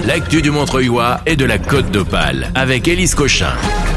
l'actu du Montreuilois et de la Côte d'Opale avec Élise Cochin.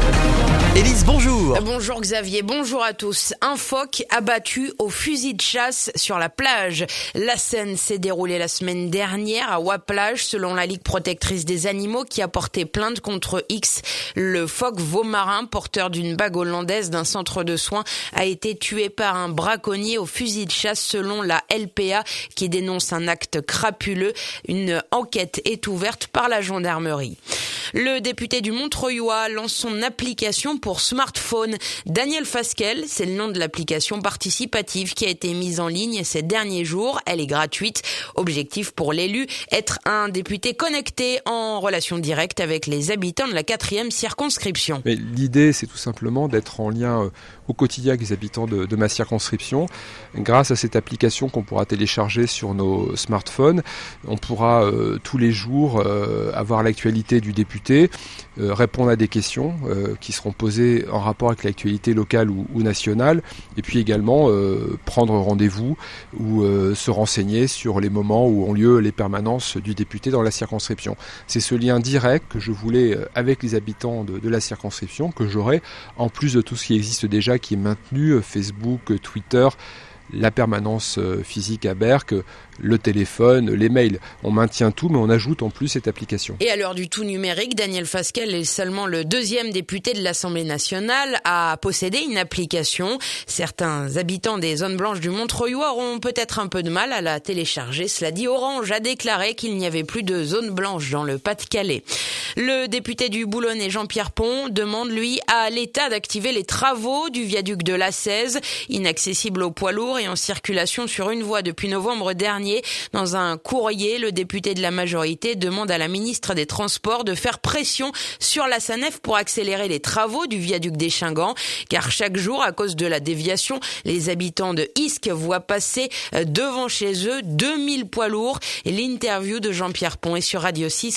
Élise, bonjour. Bonjour Xavier, bonjour à tous. Un phoque abattu au fusil de chasse sur la plage. La scène s'est déroulée la semaine dernière à Waplage, selon la Ligue protectrice des animaux qui a porté plainte contre X. Le phoque veau-marin, porteur d'une bague hollandaise d'un centre de soins, a été tué par un braconnier au fusil de chasse selon la LPA qui dénonce un acte crapuleux. Une enquête est ouverte par la gendarmerie. Le député du Montreuilois lance son application pour smartphone. Daniel Fasquelle, c'est le nom de l'application participative qui a été mise en ligne ces derniers jours. Elle est gratuite. Objectif pour l'élu, être un député connecté en relation directe avec les habitants de la 4e circonscription. Mais l'idée, c'est tout simplement d'être en lien au quotidien avec les habitants de ma circonscription. Grâce à cette application qu'on pourra télécharger sur nos smartphones, on pourra tous les jours avoir l'actualité du député, répondre à des questions qui seront posées en rapport avec l'actualité locale ou nationale, et puis également prendre rendez-vous ou se renseigner sur les moments où ont lieu les permanences du député dans la circonscription. C'est ce lien direct que je voulais avec les habitants de la circonscription, que j'aurai, en plus de tout ce qui existe déjà, qui est maintenu, Facebook, Twitter, la permanence physique à Berck, le téléphone, les mails. On maintient tout, mais on ajoute en plus cette application. Et à l'heure du tout numérique, Daniel Fasquelle est seulement le 2e député de l'Assemblée nationale à posséder une application. Certains habitants des zones blanches du Montreuilois auront peut-être un peu de mal à la télécharger. Cela dit, Orange a déclaré qu'il n'y avait plus de zone blanche dans le Pas-de-Calais. Le député du Boulonnais, Jean-Pierre Pont, demande, lui, à l'État d'activer les travaux du viaduc de la 16, inaccessible aux poids lourds et en circulation sur une voie depuis novembre dernier. Dans un courrier, le député de la majorité demande à la ministre des Transports de faire pression sur la SANEF pour accélérer les travaux du viaduc des Chingans, car chaque jour, à cause de la déviation, les habitants de Isques voient passer devant chez eux 2000 poids lourds. Et l'interview de Jean-Pierre Pont est sur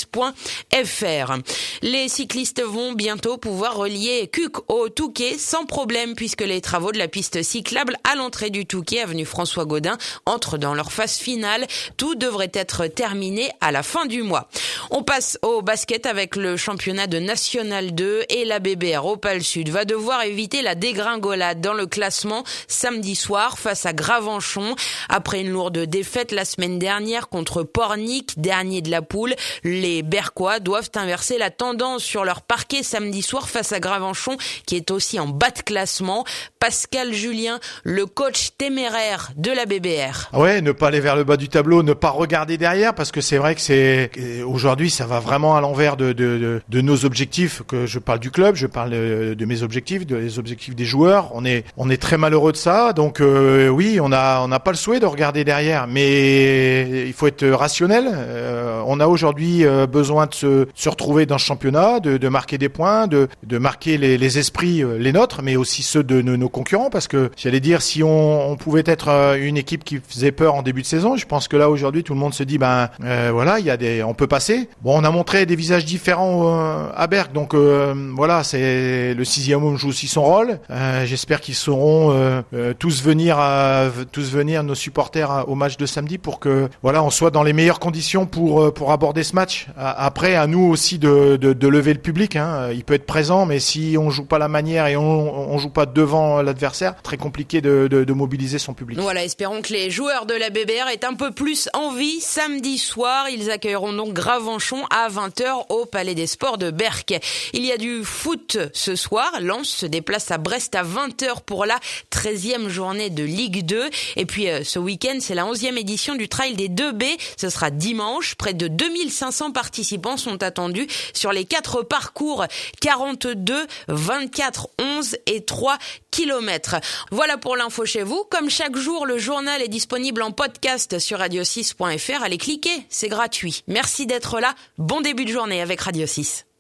radio6.fr. Les cyclistes vont bientôt pouvoir relier Cuques au Touquet sans problème, puisque les travaux de la piste cyclable à l'entrée du Touquet, avenue François Gaudin, entrent dans leur phase finale. Tout devrait être terminé à la fin du mois. On passe au basket avec le championnat de National 2 et la BBR Opale Sud va devoir éviter la dégringolade dans le classement samedi soir face à Gravenchon. Après une lourde défaite la semaine dernière contre Pornic, dernier de la poule, les Berquois doivent inverser la tendance sur leur parquet samedi soir face à Gravenchon qui est aussi en bas de classement. Pascal Julien, le coach téméraire de la BBR. Ouais, ne pas aller vers le bas du tableau, ne pas regarder derrière, parce que c'est vrai que aujourd'hui ça va vraiment à l'envers de nos objectifs. Que je parle du club, je parle de mes objectifs, des objectifs des joueurs. On est très malheureux de ça, donc oui, on n'a pas le souhait de regarder derrière, mais il faut être rationnel. On a aujourd'hui besoin de se retrouver dans ce championnat, de marquer des points, de marquer les esprits, les nôtres, mais aussi ceux de nos concurrents, parce que j'allais dire, si on pouvait être une équipe qui faisait peur en début de saison, je pense que là aujourd'hui tout le monde se dit voilà, on peut passer. Bon, on a montré des visages différents à Berck, donc voilà, c'est le 6e homme joue aussi son rôle. J'espère qu'ils sauront tous venir nos supporters au match de samedi pour que voilà, on soit dans les meilleures conditions pour aborder ce match. Après, à nous aussi de lever le public, hein. Il peut être présent, mais si on joue pas la manière et on joue pas devant l'adversaire, très compliqué de mobiliser son public. Voilà, espérons que les joueurs de la BBR aient un peu plus envie. Samedi soir, ils accueilleront donc Gravenchon à 20h au Palais des Sports de Berck. Il y a du foot ce soir. Lens se déplace à Brest à 20h pour la 13e journée de Ligue 2. Et puis ce week-end, c'est la 11e édition du Trail des 2B. Ce sera dimanche. Près de 2500 participants sont attendus sur les 4 parcours 42, 24, 11 et 3 km. Voilà pour l'info chez vous. Comme chaque jour, le journal est disponible en podcast sur radio6.fr. Allez cliquer, c'est gratuit. Merci d'être là. Bon début de journée avec Radio 6.